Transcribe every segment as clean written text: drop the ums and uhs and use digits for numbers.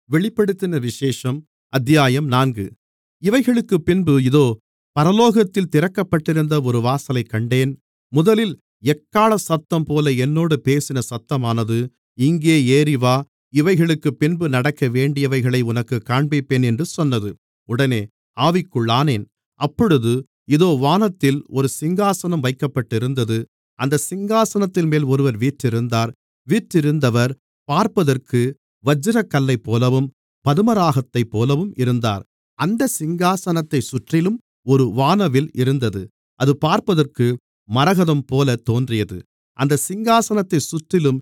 வெளிப்படுத்தின விசேஷம் அத்தியாயம் 4. இவைகளுக்குப் பின்பு இதோ பரலோகத்தில் திறக்கப்பட்டிருந்த ஒரு வாசலைக் கண்டேன். முதலில் எக்காள சத்தம்போல என்னோடு பேசின சத்தமானது, இங்கே ஏறிவா, இவைகளுக்குப் பின்பு நடக்கவேண்டியவைகளை உனக்குக் காண்பிப்பேன் என்று சொன்னது. உடனே ஆவிக்குள்ளானேன். அப்பொழுது இதோ வானத்தில் ஒரு சிங்காசனம் வைக்கப்பட்டிருந்தது. அந்தச் சிங்காசனத்தின்மேல் ஒருவர் வீற்றிருந்தார். வீற்றிருந்தவர் பார்ப்பதற்கு வச்சிரக்கல்லைப்போலவும் பதுமராகத்தைப்போலவும் இருந்தார். அந்தச் சிங்காசனத்தைச் சுற்றிலும் ஒரு வானவில் இருந்தது. அது பார்ப்பதற்கு மரகதம்போல தோன்றியது. அந்தச் சிங்காசனத்தைச் சுற்றிலும்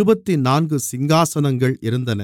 24 சிங்காசனங்கள் இருந்தன.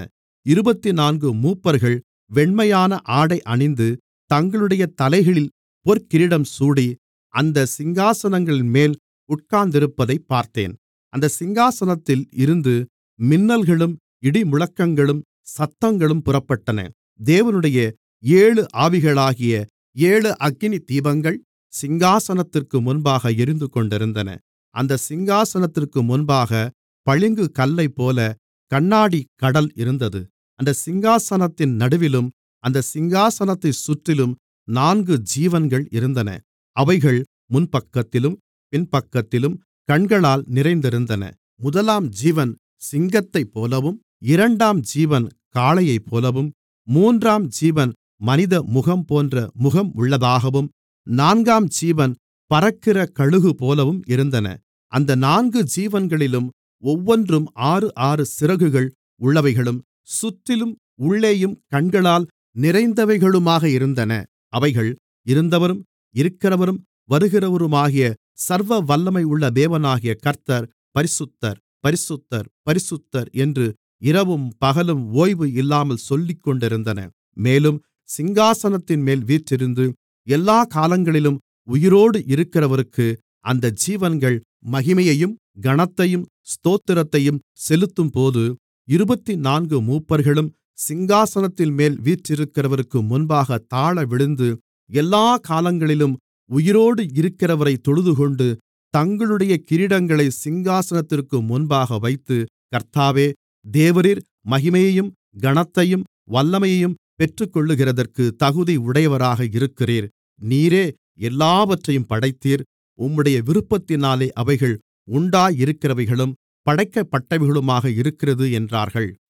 24 மூப்பர்கள் வெண்மையான ஆடை அணிந்து தங்களுடைய தலைகளில் பொற்கிரீடம் சூடி அந்தச் சிங்காசனங்களின்மேல் உட்கார்ந்திருப்பதைப் பார்த்தேன். அந்தச் சிங்காசனத்தில் இருந்து மின்னல்களும் இடிமுழக்கங்களும் சத்தங்களும் புறப்பட்டன. தேவனுடைய 7 ஆவிகளாகிய 7 அக்கினி தீபங்கள் சிங்காசனத்திற்கு முன்பாக எரிந்துகொண்டிருந்தன. அந்தச் சிங்காசனத்திற்கு முன்பாகப் பளிங்கு கல்லைப்போல கண்ணாடிக் கடல் இருந்தது. அந்தச் சிங்காசனத்தின் நடுவிலும் அந்தச் சிங்காசனத்தைச் சுற்றிலும் 4 ஜீவன்கள் இருந்தன. அவைகள் முன்பக்கத்திலும் பின்பக்கத்திலும் கண்களால் நிறைந்திருந்தன. முதலாம் ஜீவன் சிங்கத்தைப்போலவும், 2ஆம் ஜீவன் காளையைப்போலவும், 3ஆம் ஜீவன் மனித முகம்போன்ற முகம் உள்ளதாகவும், 4ஆம் ஜீவன் பறக்கிற கழுகுபோலவும் இருந்தன. அந்த 4 ஜீவன்களிலும் ஒவ்வொன்றும் 6 சிறகுகள் உள்ளவைகளும் சுற்றிலும் உள்ளேயும் கண்களால் நிறைந்தவைகளுமாக இருந்தன. அவைகள் இருந்தவரும் இருக்கிறவரும் வருகிறவருமாகிய சர்வ வல்லமையுள்ள தேவனாகிய கர்த்தர் பரிசுத்தர், பரிசுத்தர், பரிசுத்தர் என்று இரவும் பகலும் ஓய்வு இல்லாமல் சொல்லிக்கொண்டிருந்தன. மேலும் சிங்காசனத்தின்மேல் வீற்றிருந்து எல்லா காலங்களிலும் உயிரோடு இருக்கிறவருக்கு அந்த ஜீவன்கள் மகிமையையும் கனத்தையும் ஸ்தோத்திரத்தையும் செலுத்தும்போது, 24 மூப்பர்களும் சிங்காசனத்தின்மேல் வீற்றிருக்கிறவருக்கு முன்பாக தாழவிழுந்து எல்லா காலங்களிலும் உயிரோடு இருக்கிறவரைத் தொழுதுகொண்டு தங்களுடைய கிரீடங்களை சிங்காசனத்திற்கு முன்பாக வைத்து, கர்த்தாவே, தேவரீர் மகிமையையும் கனத்தையும் வல்லமையையும் பெற்றுக்கொள்ளுகிறதற்கு தகுதி உடையவராக இருக்கிறீர். நீரே எல்லாவற்றையும் படைத்தீர். உம்முடைய விருப்பத்தினாலே அவைகள் உண்டாயிருக்கிறவைகளும் படைக்கப்பட்டவைகளுமாக இருக்கிறது என்றார்கள்.